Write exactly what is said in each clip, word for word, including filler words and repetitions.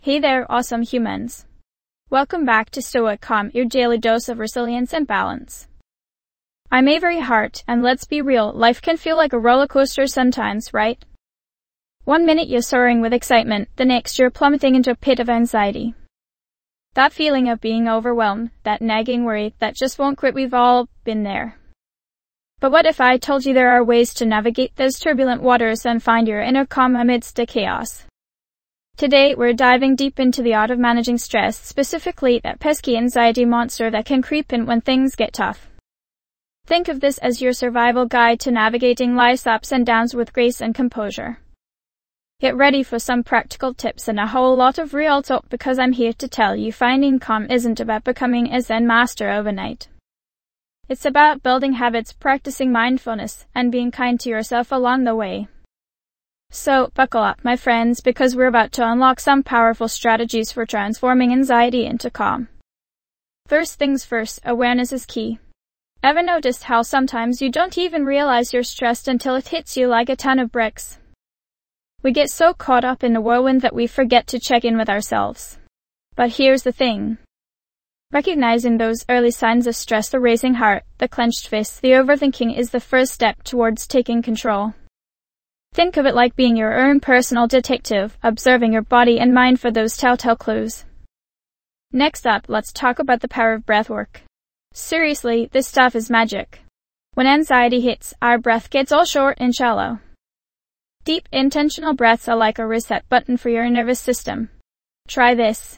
Hey there, awesome humans. Welcome back to Stoic Calm, your daily dose of resilience and balance. I'm Avery Hart, and let's be real, life can feel like a roller coaster sometimes, right? One minute you're soaring with excitement, the next you're plummeting into a pit of anxiety. That feeling of being overwhelmed, that nagging worry that just won't quit, we've all been there. But what if I told you there are ways to navigate those turbulent waters and find your inner calm amidst the chaos? Today, we're diving deep into the art of managing stress, specifically that pesky anxiety monster that can creep in when things get tough. Think of this as your survival guide to navigating life's ups and downs with grace and composure. Get ready for some practical tips and a whole lot of real talk, because I'm here to tell you finding calm isn't about becoming a Zen master overnight. It's about building habits, practicing mindfulness, and being kind to yourself along the way. So, buckle up, my friends, because we're about to unlock some powerful strategies for transforming anxiety into calm. First things first, awareness is key. Ever noticed how sometimes you don't even realize you're stressed until it hits you like a ton of bricks? We get so caught up in the whirlwind that we forget to check in with ourselves. But here's the thing. Recognizing those early signs of stress, the racing heart, the clenched fists, the overthinking, is the first step towards taking control. Think of it like being your own personal detective, observing your body and mind for those telltale clues. Next up, let's talk about the power of breathwork. Seriously, this stuff is magic. When anxiety hits, our breath gets all short and shallow. Deep, intentional breaths are like a reset button for your nervous system. Try this.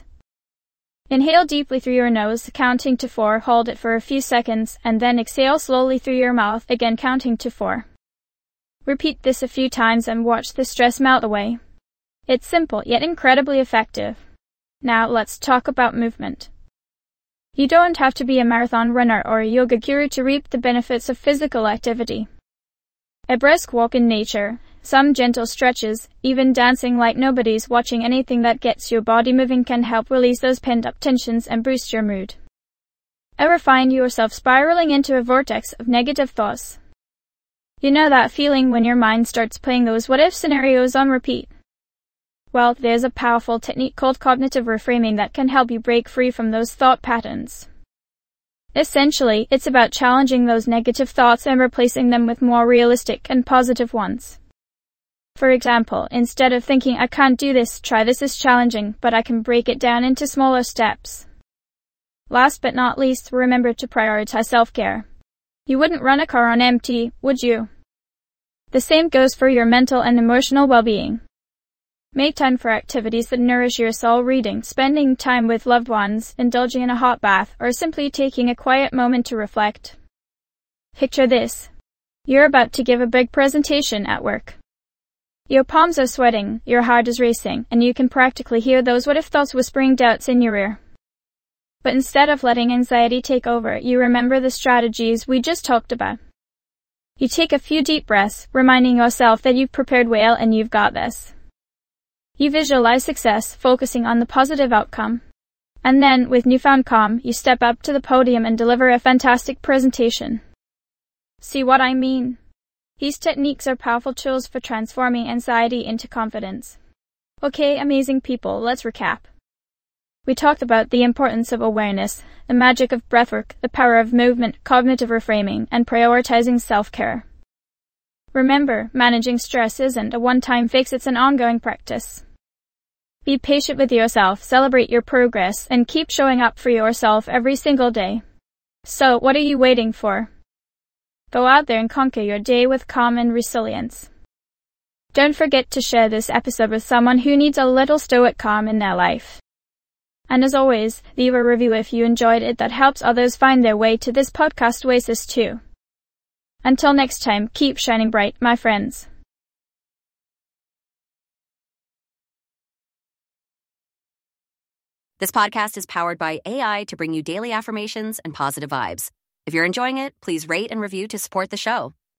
Inhale deeply through your nose, counting to four, hold it for a few seconds, and then exhale slowly through your mouth, again counting to four. Repeat this a few times and watch the stress melt away. It's simple, yet incredibly effective. Now let's talk about movement. You don't have to be a marathon runner or a yoga guru to reap the benefits of physical activity. A brisk walk in nature, some gentle stretches, even dancing like nobody's watching, anything that gets your body moving can help release those pent-up tensions and boost your mood. Ever find yourself spiraling into a vortex of negative thoughts? You know that feeling when your mind starts playing those what-if scenarios on repeat? Well, there's a powerful technique called cognitive reframing that can help you break free from those thought patterns. Essentially, it's about challenging those negative thoughts and replacing them with more realistic and positive ones. For example, instead of thinking, "I can't do this," try, "This is challenging, but I can break it down into smaller steps." Last but not least, remember to prioritize self-care. You wouldn't run a car on empty, would you? The same goes for your mental and emotional well-being. Make time for activities that nourish your soul, reading, spending time with loved ones, indulging in a hot bath, or simply taking a quiet moment to reflect. Picture this. You're about to give a big presentation at work. Your palms are sweating, your heart is racing, and you can practically hear those what-if thoughts whispering doubts in your ear. But instead of letting anxiety take over, you remember the strategies we just talked about. You take a few deep breaths, reminding yourself that you've prepared well and you've got this. You visualize success, focusing on the positive outcome. And then, with newfound calm, you step up to the podium and deliver a fantastic presentation. See what I mean? These techniques are powerful tools for transforming anxiety into confidence. Okay, amazing people, let's recap. We talked about the importance of awareness, the magic of breathwork, the power of movement, cognitive reframing, and prioritizing self-care. Remember, managing stress isn't a one-time fix, it's an ongoing practice. Be patient with yourself, celebrate your progress, and keep showing up for yourself every single day. So, what are you waiting for? Go out there and conquer your day with calm and resilience. Don't forget to share this episode with someone who needs a little stoic calm in their life. And as always, leave a review if you enjoyed it. That helps others find their way to this podcast oasis too. Until next time, keep shining bright, my friends. This podcast is powered by A I to bring you daily affirmations and positive vibes. If you're enjoying it, please rate and review to support the show.